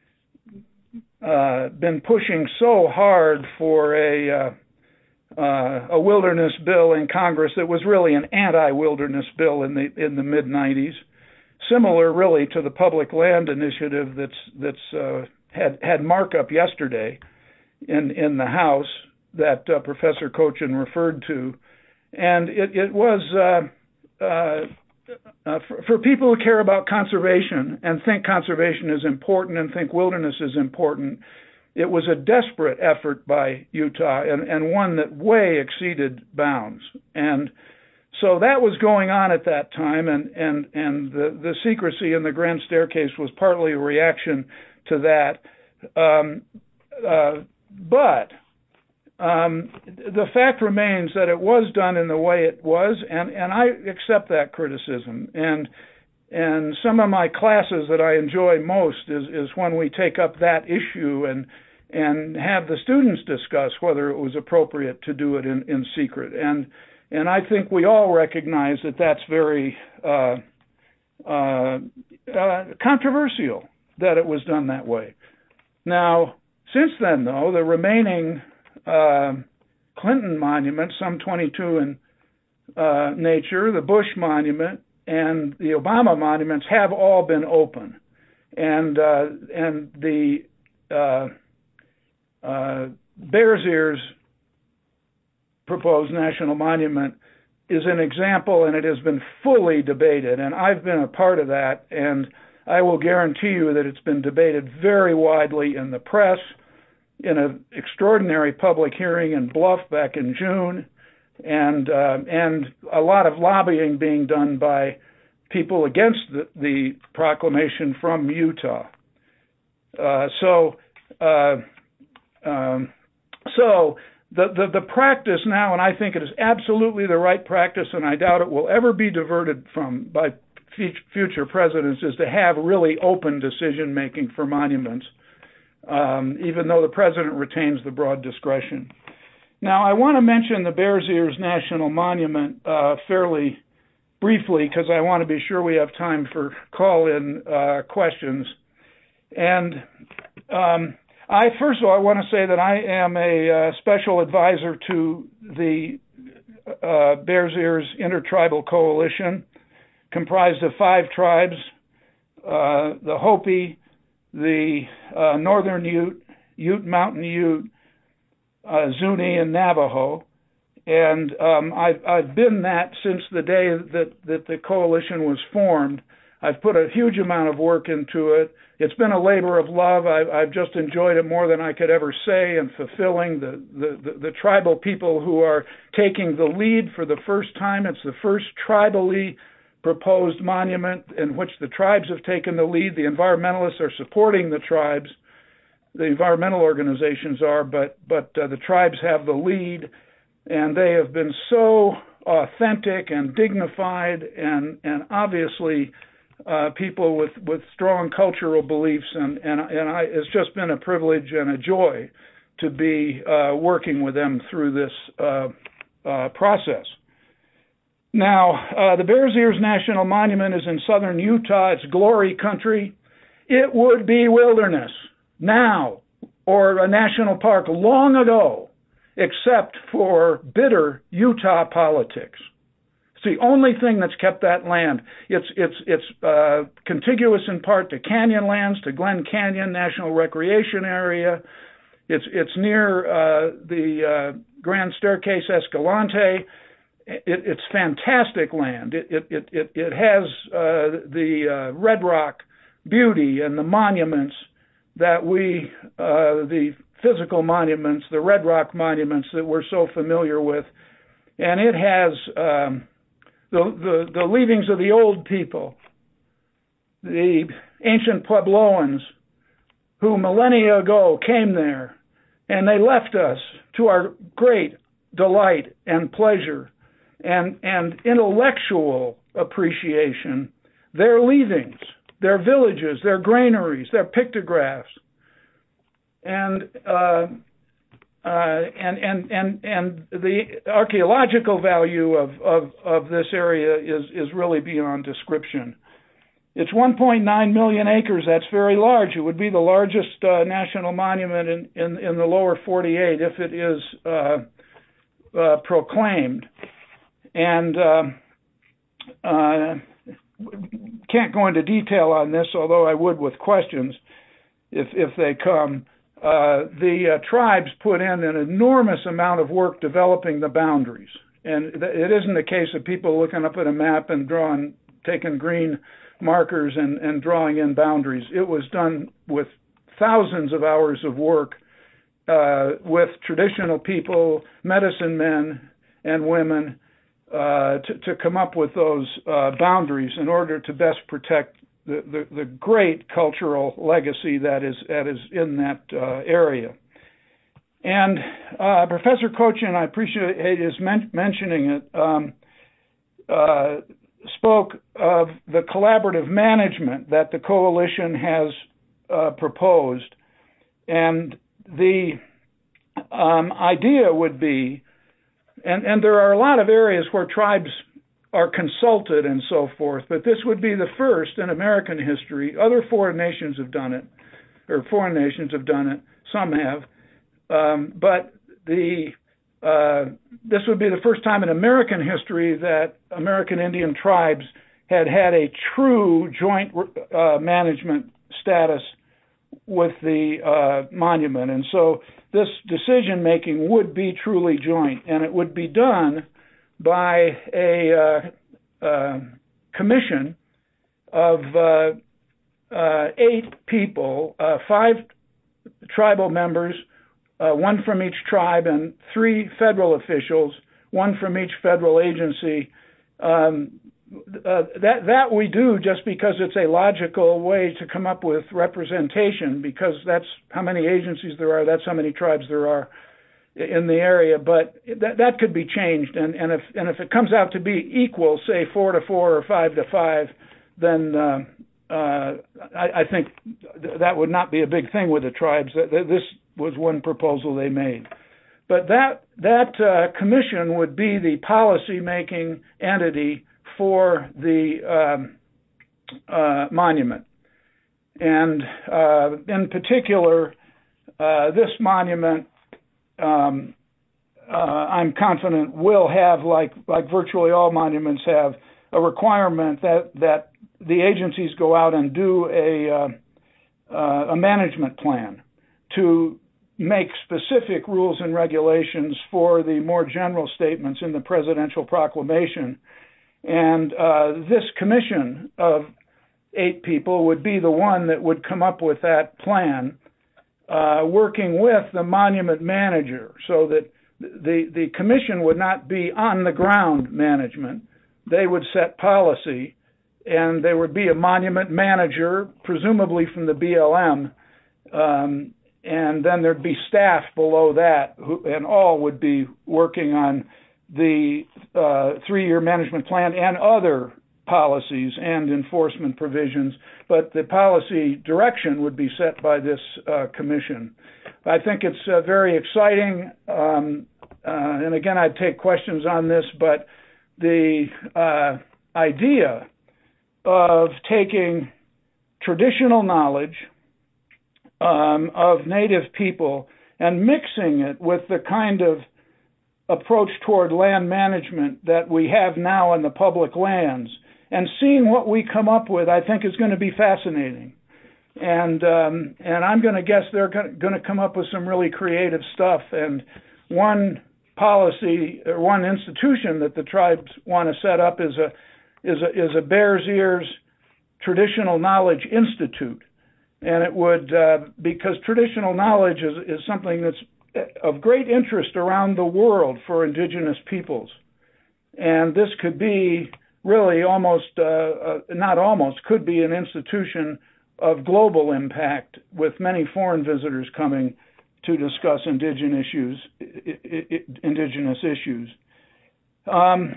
uh, been pushing so hard for a uh, uh, a wilderness bill in Congress that was really an anti-wilderness bill in the in the mid nineties, similar really to the public land initiative that's that's uh, had had markup yesterday in in the House that uh, Professor Kochin referred to, and it, it was uh, uh, uh, for, for people who care about conservation and think conservation is important and think wilderness is important. It was a desperate effort by Utah and, and one that way exceeded bounds, and so that was going on at that time, and and and the the secrecy in the Grand Staircase was partly a reaction to that. Um, uh, But um, the fact remains that it was done in the way it was, and, and I accept that criticism. And and some of my classes that I enjoy most is, is when we take up that issue and and have the students discuss whether it was appropriate to do it in, in secret. And and I think we all recognize that that's very uh, uh, uh, controversial that it was done that way. Now, since then, though, the remaining uh, Clinton monuments, some twenty-two in uh, nature, the Bush monument, and the Obama monuments have all been open. And uh, and the uh, uh, Bears Ears proposed national monument is an example, and it has been fully debated. And I've been a part of that, and I will guarantee you that it's been debated very widely in the press, in an extraordinary public hearing in Bluff back in June, and uh, and a lot of lobbying being done by people against the, the proclamation from Utah. Uh, so uh, um, so the, the the practice now, and I think it is absolutely the right practice, and I doubt it will ever be diverted from by future presidents, is to have really open decision making for monuments. Um, even though the president retains the broad discretion. Now, I want to mention the Bears Ears National Monument uh, fairly briefly because I want to be sure we have time for call-in uh, questions. And um, I, first of all, I want to say that I am a uh, special advisor to the uh, Bears Ears Intertribal Coalition, comprised of five tribes, uh, the Hopi, the uh, Northern Ute, Ute Mountain Ute, uh, Zuni, and Navajo. And um, I've, I've been that since the day that, that the coalition was formed. I've put a huge amount of work into it. It's been a labor of love. I've, I've just enjoyed it more than I could ever say, and fulfilling the, the, the, the tribal people who are taking the lead for the first time. It's the first tribally proposed monument in which the tribes have taken the lead. The environmentalists are supporting the tribes. The environmental organizations are, but but uh, the tribes have the lead, and they have been so authentic and dignified, and and obviously uh, people with, with strong cultural beliefs, and and and I, it's just been a privilege and a joy to be uh, working with them through this uh, uh, process. Now, uh, the Bears Ears National Monument is in southern Utah. It's glory country. It would be wilderness now or a national park long ago, except for bitter Utah politics. It's the only thing that's kept that land. It's it's it's uh, contiguous in part to Canyonlands, to Glen Canyon National Recreation Area. It's it's near uh, the uh, Grand Staircase Escalante. It, it's fantastic land. It it it it, it has uh, the uh, Red Rock beauty and the monuments that we, uh, the physical monuments, the Red Rock monuments that we're so familiar with, and it has um, the, the, the leavings of the old people, the ancient Puebloans who millennia ago came there, and they left us to our great delight and pleasure and, and intellectual appreciation, their leavings, their villages, their granaries, their pictographs, and uh, uh, and and and and the archaeological value of, of, of this area is is really beyond description. It's one point nine million acres. That's very large. It would be the largest uh, national monument in, in, in the lower forty-eight if it is uh, uh, proclaimed. And uh, uh, can't go into detail on this, although I would with questions if if they come. Uh, the uh, tribes put in an enormous amount of work developing the boundaries. And th- it isn't a case of people looking up at a map and drawing, taking green markers and, and drawing in boundaries. It was done with thousands of hours of work uh, with traditional people, medicine men and women, uh, to, to come up with those uh, boundaries in order to best protect The, the, the great cultural legacy that is that is in that uh, area. And uh, Professor Kochin, I appreciate his men- mentioning it, um, uh, spoke of the collaborative management that the coalition has uh, proposed. And the um, idea would be, and, and there are a lot of areas where tribes are consulted and so forth, but this would be the first in American history. Other foreign nations have done it, or foreign nations have done it. Some have, um, but the uh, this would be the first time in American history that American Indian tribes had had a true joint uh, management status with the uh, monument, and so this decision making would be truly joint, and it would be done by a uh, uh, commission of uh, uh, eight people, uh, five tribal members, uh, one from each tribe, and three federal officials, one from each federal agency. Um, uh, that that we do just because it's a logical way to come up with representation, because that's how many agencies there are, that's how many tribes there are in the area, but that that could be changed, and, and if and if it comes out to be equal, say four to four or five to five, then uh, uh, I, I think th- that would not be a big thing with the tribes. This was one proposal they made, but that that uh, commission would be the policy making entity for the um, uh, monument, and uh, in particular, uh, this monument. Um, uh, I'm confident will have, like like virtually all monuments have, a requirement that that the agencies go out and do a uh, uh, a management plan to make specific rules and regulations for the more general statements in the presidential proclamation. And uh, this commission of eight people would be the one that would come up with that plan, Uh, working with the monument manager, so that the the commission would not be on the ground management. They would set policy, and there would be a monument manager, presumably from the B L M, um, and then there'd be staff below that, who, and all would be working on the uh, three-year management plan and other policies and enforcement provisions, but the policy direction would be set by this uh, commission. I think it's uh, very exciting, um, uh, and again, I'd take questions on this, but the uh, idea of taking traditional knowledge um, of Native people and mixing it with the kind of approach toward land management that we have now in the public lands, and seeing what we come up with, I think, is going to be fascinating. And um, and I'm going to guess they're going to come up with some really creative stuff. And one policy or one institution that the tribes want to set up is a is a is a Bears Ears Traditional Knowledge Institute. and it would, uh, because traditional knowledge is, is something that's of great interest around the world for indigenous peoples. And this could be really almost, uh, uh, not almost, could be an institution of global impact with many foreign visitors coming to discuss indigenous issues. Indigenous issues. Um,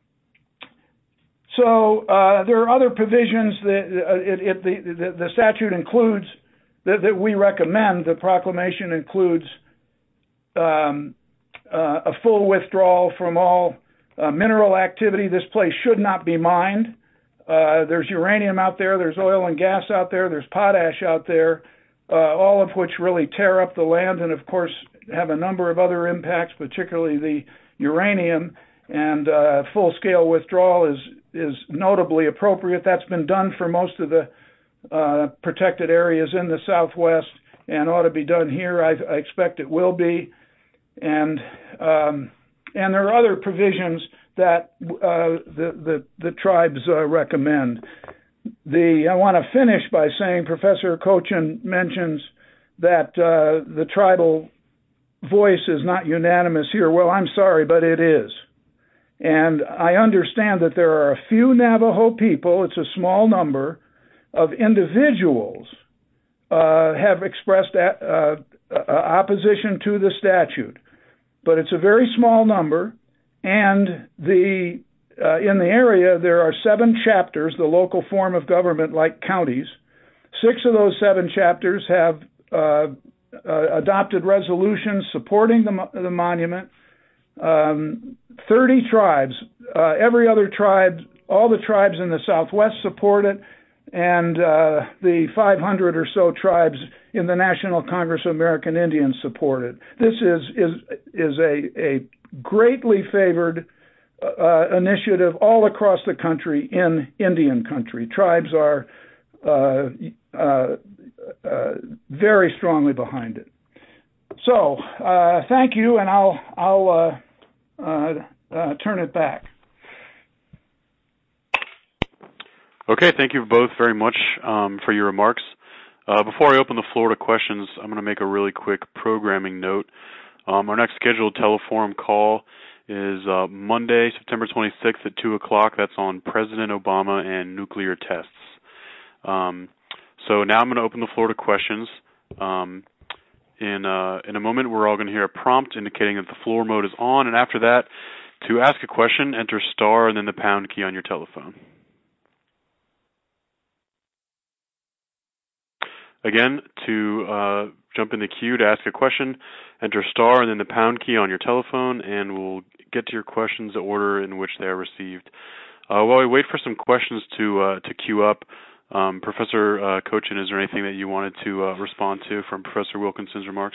so uh, there are other provisions that uh, it, it, the, the, the statute includes that, that we recommend. The proclamation includes um, uh, a full withdrawal from all uh, mineral activity. This place should not be mined. Uh, there's uranium out there, there's oil and gas out there, there's potash out there, uh, all of which really tear up the land and, of course, have a number of other impacts, particularly the uranium. And uh, full-scale withdrawal is, is notably appropriate. That's been done for most of the uh, protected areas in the Southwest and ought to be done here. I, I expect it will be. And um, and there are other provisions that uh, the, the, the tribes uh, recommend. The, I want to finish by saying Professor Kochin mentions that uh, the tribal voice is not unanimous here. Well, I'm sorry, but it is. And I understand that there are a few Navajo people, it's a small number, of individuals uh, have expressed uh, uh, opposition to the statute. But it's a very small number. And the uh, in the area, there are seven chapters, the local form of government like counties. Six of those seven chapters have uh, uh, adopted resolutions supporting the, the monument. Um, thirty tribes, uh, every other tribe, all the tribes in the Southwest support it, and uh, the five hundred or so tribes in the National Congress of American Indians support it. This is is is a, a greatly favored uh, initiative all across the country in Indian country. Tribes are uh, uh, uh, very strongly behind it. So uh, thank you, and I'll I'll uh, uh, uh, turn it back. Okay, thank you both very much um, for your remarks. Uh, before I open the floor to questions, I'm going to make a really quick programming note. Um, our next scheduled teleforum call is uh, Monday, September twenty-sixth at two o'clock. That's on President Obama and nuclear tests. Um, so now I'm going to open the floor to questions. Um, in, uh, in a moment, we're all going to hear a prompt indicating that the floor mode is on, and after that, to ask a question, enter star and then the pound key on your telephone. Again, to uh, jump in the queue to ask a question, enter star and then the pound key on your telephone, and we'll get to your questions the order in which they are received. Uh, while we wait for some questions to uh, to queue up, um, Professor uh, Kochin, is there anything that you wanted to uh, respond to from Professor Wilkinson's remarks?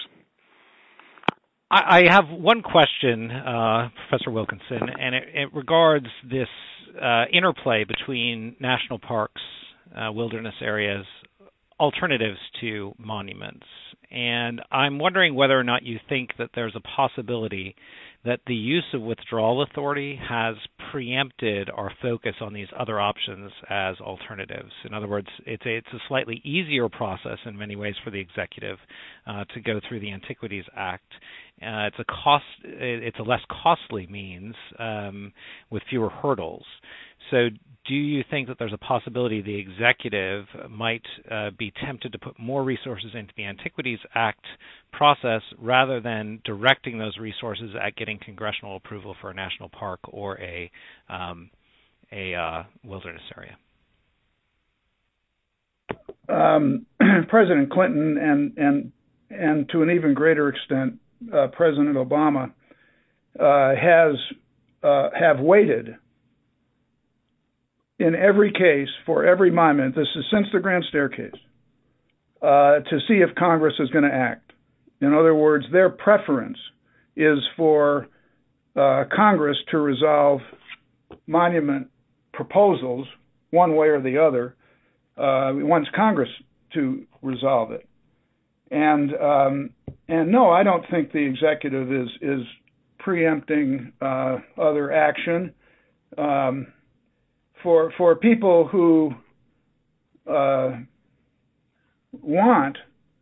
I, I have one question, uh, Professor Wilkinson, and it, it regards this uh, interplay between national parks, uh, wilderness areas, alternatives to monuments. And I'm wondering whether or not you think that there's a possibility that the use of withdrawal authority has preempted our focus on these other options as alternatives. In other words, it's a, it's a slightly easier process in many ways for the executive uh, to go through the Antiquities Act. Uh, it's a cost, it's a less costly means um, with fewer hurdles. So do you think that there's a possibility the executive might uh, be tempted to put more resources into the Antiquities Act process rather than directing those resources at getting congressional approval for a national park or a um, a uh, wilderness area? Um, President Clinton and and and to an even greater extent, uh, President Obama uh, has uh, have waited in every case, for every monument, this is since the Grand Staircase, uh, to see if Congress is going to act. In other words, their preference is for uh, Congress to resolve monument proposals one way or the other. Uh, we want Congress to resolve it. And um, and no, I don't think the executive is, is preempting uh, other action. Um, For for people who uh, want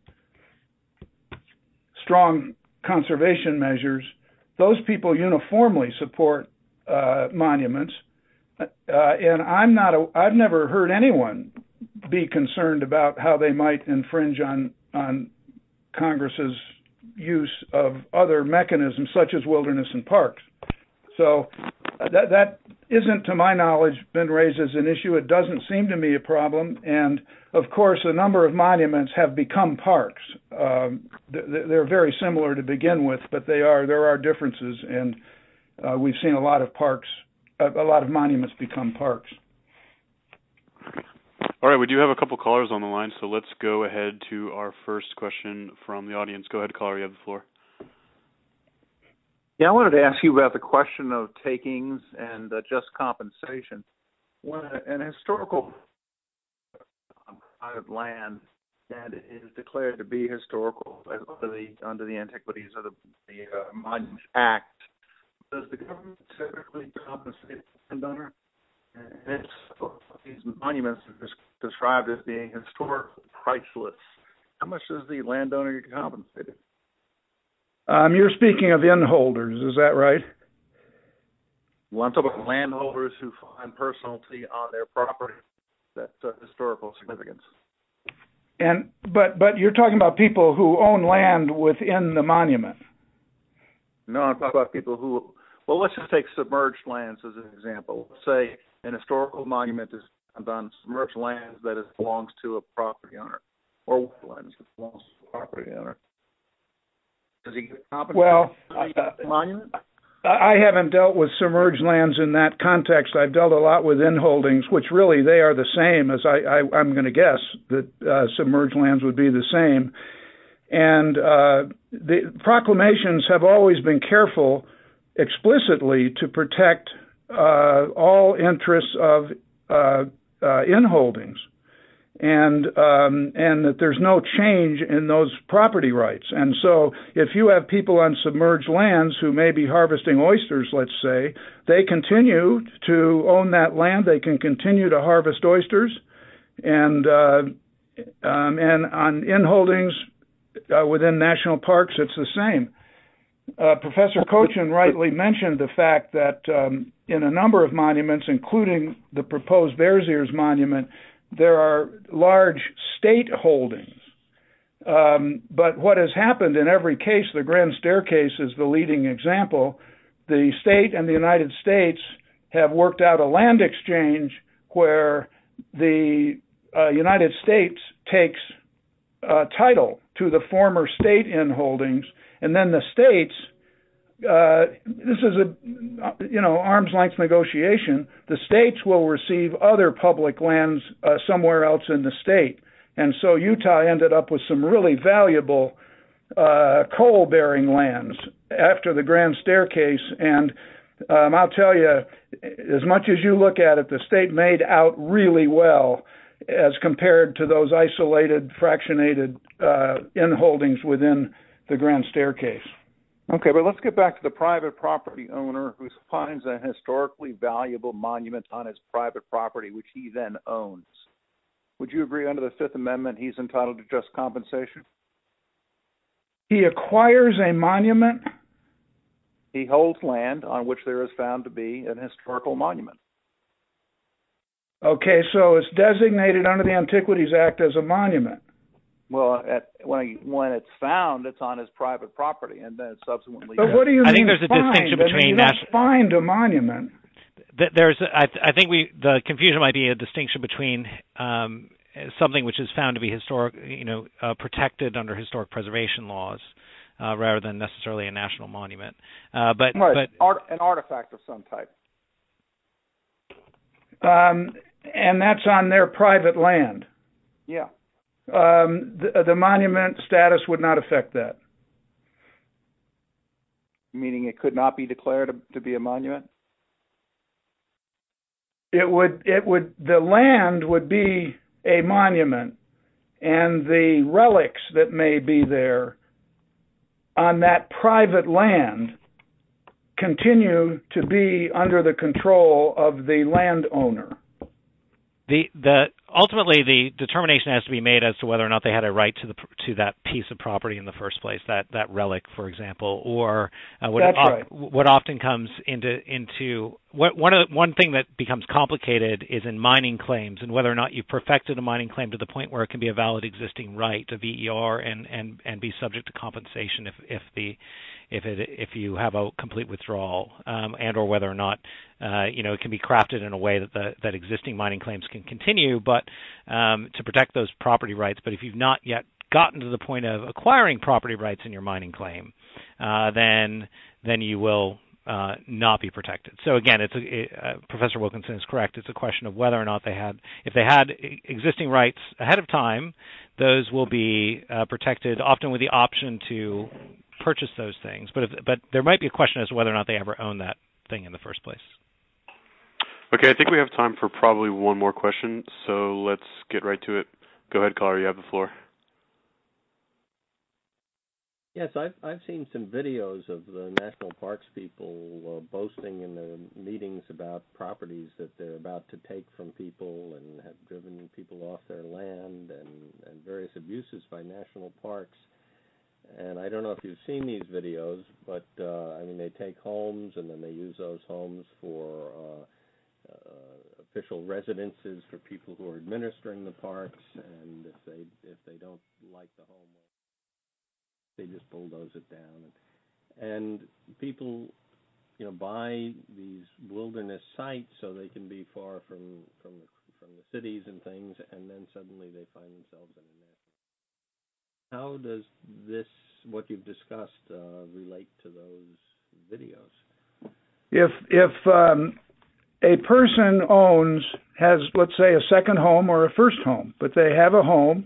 strong conservation measures, those people uniformly support uh, monuments. Uh, and I'm not a, I've never heard anyone be concerned about how they might infringe on, on Congress's use of other mechanisms such as wilderness and parks. So uh, that, that isn't, to my knowledge, been raised as an issue. It doesn't seem to me a problem. And of course, a number of monuments have become parks. Um, they're very similar to begin with, but they are there are differences, and uh, we've seen a lot of parks, a, a lot of monuments become parks. All right, we do have a couple callers on the line, so let's go ahead to our first question from the audience. Go ahead, caller, you have the floor. Yeah, I wanted to ask you about the question of takings and uh, just compensation. When an historical private land and it is declared to be historical under the under the Antiquities or the, the uh, Monuments Act, does the government typically compensate the landowner? And it's, these monuments are described as being historically priceless. How much does the landowner get compensated? Um, you're speaking of inholders, is that right? Well, I'm talking about landholders who find personality on their property that's uh, historical significance. And but but you're talking about people who own land within the monument. No, I'm talking about people who. Well, let's just take submerged lands as an example. Let's say an historical monument is on submerged lands that is, belongs to a property owner, or wetlands that belongs to a property owner. Does he get compensated well, for the uh, monument? I haven't dealt with submerged lands in that context. I've dealt a lot with inholdings, which really they are the same, as I, I, I'm going to guess that uh, submerged lands would be the same. And uh, the proclamations have always been careful explicitly to protect uh, all interests of uh, uh, inholdings, and um, and that there's no change in those property rights. And so if you have people on submerged lands who may be harvesting oysters, let's say, they continue to own that land, they can continue to harvest oysters, and uh, um, and on inholdings uh, within national parks, it's the same. Uh, Professor Cochin rightly mentioned the fact that um, in a number of monuments, including the proposed Bears Ears Monument, there are large state holdings. Um, but what has happened in every case, the Grand Staircase is the leading example, the state and the United States have worked out a land exchange where the uh, United States takes uh, title to the former state inholdings, and then the states, uh, this is a, you know, arm's length negotiation, the states will receive other public lands uh, somewhere else in the state. And so Utah ended up with some really valuable uh, coal-bearing lands after the Grand Staircase. And um, I'll tell you, as much as you look at it, the state made out really well as compared to those isolated, fractionated uh, inholdings within the Grand Staircase. Okay, but let's get back to the private property owner who finds a historically valuable monument on his private property, which he then owns. Would you agree under the Fifth Amendment he's entitled to just compensation? He acquires a monument? He holds land on which there is found to be an historical monument. Okay, so it's designated under the Antiquities Act as a monument. Well, at, when he, when it's found, it's on his private property, and then it's subsequently. But what do you I mean think there's a find? distinction I mean, between you don't national. Find a monument. There's, I, I think we the confusion might be a distinction between um, something which is found to be historic, you know, uh, protected under historic preservation laws, uh, rather than necessarily a national monument. Uh, but right. but Art, an artifact of some type. Um, and that's on their private land. Yeah. Um, the, the monument status would not affect that. Meaning it could not be declared to, to be a monument? It would, it would, the land would be a monument, and the relics that may be there on that private land continue to be under the control of the landowner. The the the ultimately the determination has to be made as to whether or not they had a right to the to that piece of property in the first place, that, that relic, for example, or uh, what That's op- right. what often comes into into what one of the, one thing that becomes complicated is in mining claims and whether or not you've perfected a mining claim to the point where it can be a valid existing right, a V E R, and, and, and be subject to compensation if if the if it if you have a complete withdrawal, um, and or whether or not uh, you know it can be crafted in a way that the, that existing mining claims can continue, but um, to protect those property rights. But if you've not yet gotten to the point of acquiring property rights in your mining claim, uh, then then you will uh, not be protected. So again, it's a, it, uh, Professor Wilkinson is correct. It's a question of whether or not they had, if they had existing rights ahead of time, those will be uh, protected, often with the option to purchase those things. But if, but there might be a question as to whether or not they ever owned that thing in the first place. Okay, I think we have time for probably one more question, so let's get right to it. Go ahead, caller. You have the floor. Yes, I've I've seen some videos of the national parks people uh, boasting in their meetings about properties that they're about to take from people and have driven people off their land and, and various abuses by national parks. And I don't know if you've seen these videos, but uh, I mean they take homes and then they use those homes for uh, uh, official residences for people who are administering the parks. And if they if they don't like the home, they just bulldoze it down, and, and people, you know, buy these wilderness sites so they can be far from from the, from the cities and things, and then suddenly they find themselves in a national. How does this, what you've discussed, uh, relate to those videos? If if um, a person owns has, let's say, a second home or a first home, but they have a home.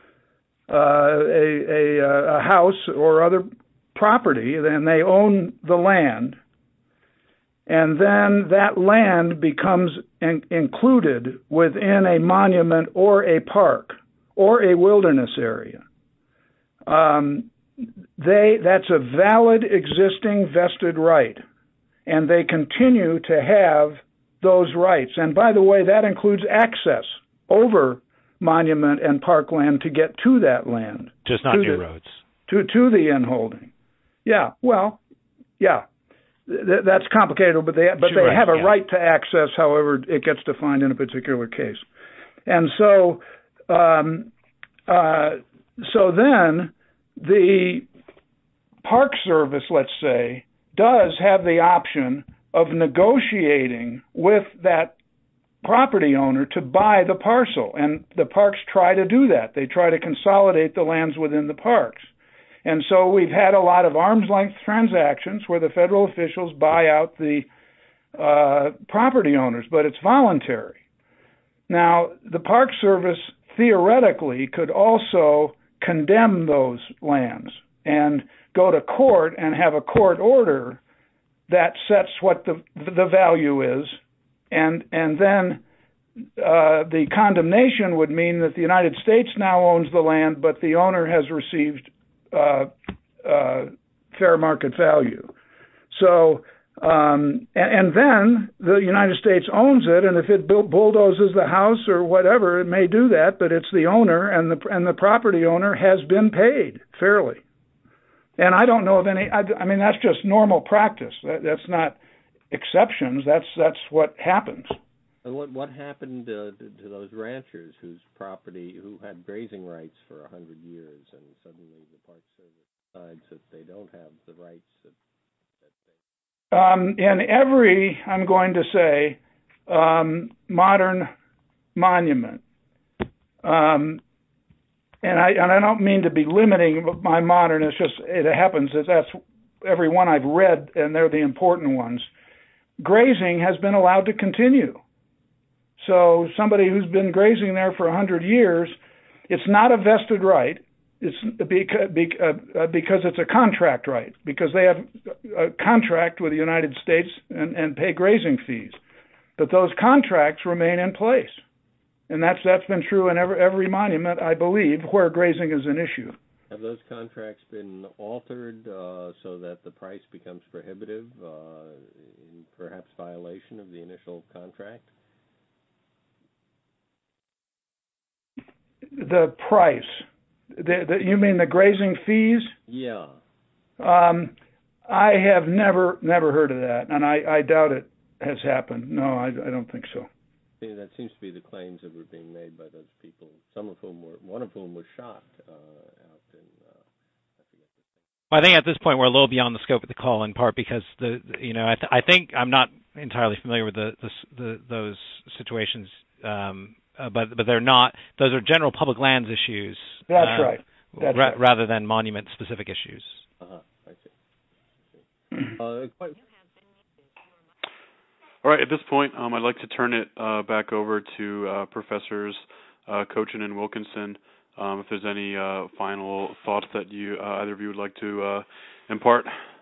Uh, a, a, a house or other property, then they own the land, and then that land becomes in, included within a monument or a park or a wilderness area. Um, they that's a valid existing vested right, and they continue to have those rights. And by the way, that includes access over monument and parkland to get to that land. Just not new the, roads. To to the inholding. Yeah, well, yeah. Th- that's complicated, but they but Sure, they have a yeah. right to access, however it gets defined in a particular case. And so um, uh, so then the Park Service, let's say, does have the option of negotiating with that property owner to buy the parcel, and the parks try to do that. They try to consolidate the lands within the parks. And so we've had a lot of arm's length transactions where the federal officials buy out the uh, property owners, but it's voluntary. Now, the Park Service theoretically could also condemn those lands and go to court and have a court order that sets what the the value is. And and then uh, the condemnation would mean that the United States now owns the land, but the owner has received uh, uh, fair market value. So, um, and, and then the United States owns it, and if it bulldozes the house or whatever, it may do that, but it's the owner, and the and the property owner has been paid fairly. And I don't know of any. I, I mean, that's just normal practice. That, that's not exceptions. That's that's what happens. And what what happened uh, to, to those ranchers whose property, who had grazing rights for a hundred years, and suddenly the Park Service decides that they don't have the rights that, that they. Um, in every, I'm going to say, um, modern monument, um, and I and I don't mean to be limiting my modern. It's just it happens that that's every one I've read, and they're the important ones. Grazing has been allowed to continue. So somebody who's been grazing there for one hundred years, it's not a vested right. It's because, because it's a contract right, because they have a contract with the United States and, and pay grazing fees. But those contracts remain in place. And that's that's been true in every, every monument, I believe, where grazing is an issue. Have those contracts been altered uh, so that the price becomes prohibitive, uh, in perhaps violation of the initial contract? the price. The, the, you mean the grazing fees? Yeah. Um, I have never never heard of that, and I, I doubt it has happened. No, I, I don't think so. See, that seems to be the claims that were being made by those people. Some of whom were, one of whom was shot uh, out in. Uh, I forget the thing. Well, I think at this point we're a little beyond the scope of the call, in part because the you know I, th- I think I'm not entirely familiar with the, the, the those situations, um, uh, but but they're not. Those are general public lands issues. That's uh, right. That's ra- right. Rather than monument specific issues. Uh-huh. I see. I see. Uh, quite. All right, at this point, um, I'd like to turn it uh, back over to uh, Professors uh, Kochin and Wilkinson. Um, if there's any uh, final thoughts that you uh, either of you would like to uh, impart.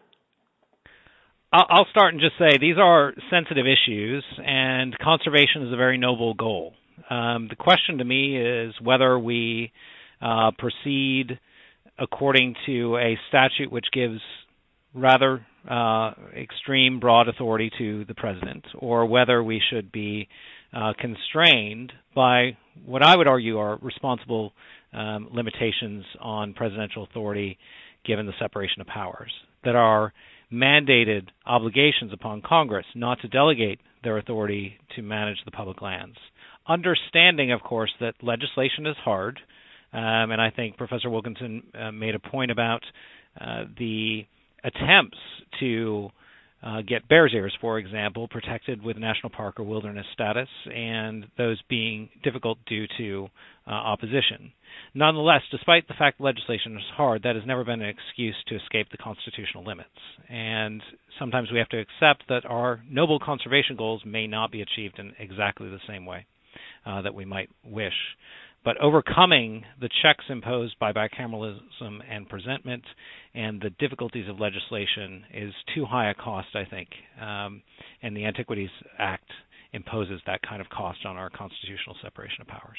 I'll start and just say these are sensitive issues, and conservation is a very noble goal. Um, the question to me is whether we uh, proceed according to a statute which gives rather uh, extreme broad authority to the president, or whether we should be uh, constrained by what I would argue are responsible um, limitations on presidential authority given the separation of powers, that are mandated obligations upon Congress not to delegate their authority to manage the public lands. Understanding, of course, that legislation is hard, um, and I think Professor Wilkinson uh, made a point about uh, the attempts to uh, get Bears Ears, for example, protected with national park or wilderness status, and those being difficult due to uh, opposition. Nonetheless, despite the fact that legislation is hard, that has never been an excuse to escape the constitutional limits. And sometimes we have to accept that our noble conservation goals may not be achieved in exactly the same way uh, that we might wish. But overcoming the checks imposed by bicameralism and presentment and the difficulties of legislation is too high a cost, I think. Um, and the Antiquities Act imposes that kind of cost on our constitutional separation of powers.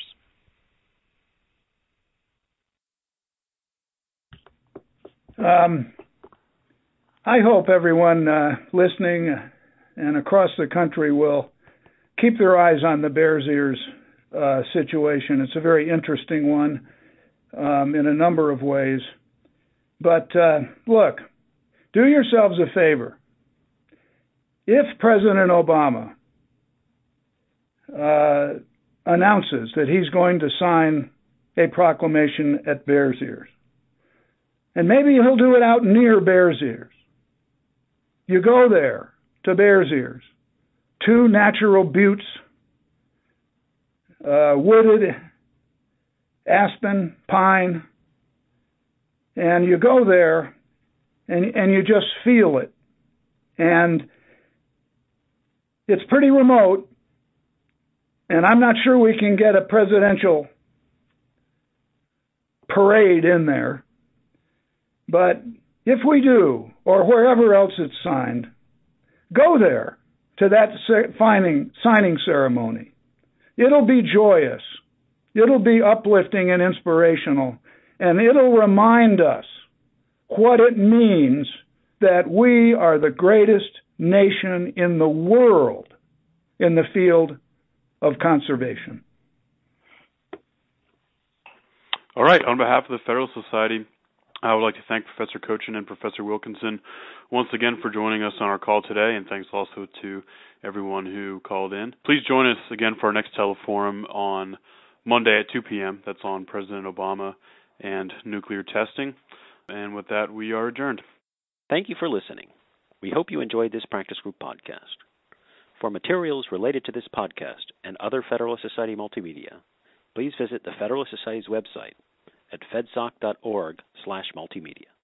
Um, I hope everyone uh, listening and across the country will keep their eyes on the Bears Ears uh, situation. It's a very interesting one um, in a number of ways. But uh, look, do yourselves a favor. If President Obama uh, announces that he's going to sign a proclamation at Bears Ears, and maybe he'll do it out near Bears Ears. You go there to Bears Ears, two natural buttes, uh, wooded, aspen, pine, and you go there and, and you just feel it. And it's pretty remote, and I'm not sure we can get a presidential parade in there. But if we do, or wherever else it's signed, go there to that signing, signing ceremony. It'll be joyous. It'll be uplifting and inspirational. And it'll remind us what it means that we are the greatest nation in the world in the field of conservation. All right. On behalf of the Federalist Society, I would like to thank Professor Kochin and Professor Wilkinson once again for joining us on our call today, and thanks also to everyone who called in. Please join us again for our next teleforum on Monday at two p.m. That's on President Obama and nuclear testing. And with that, we are adjourned. Thank you for listening. We hope you enjoyed this Practice Group podcast. For materials related to this podcast and other Federalist Society multimedia, please visit the Federalist Society's website at fedsoc dot org slash multimedia.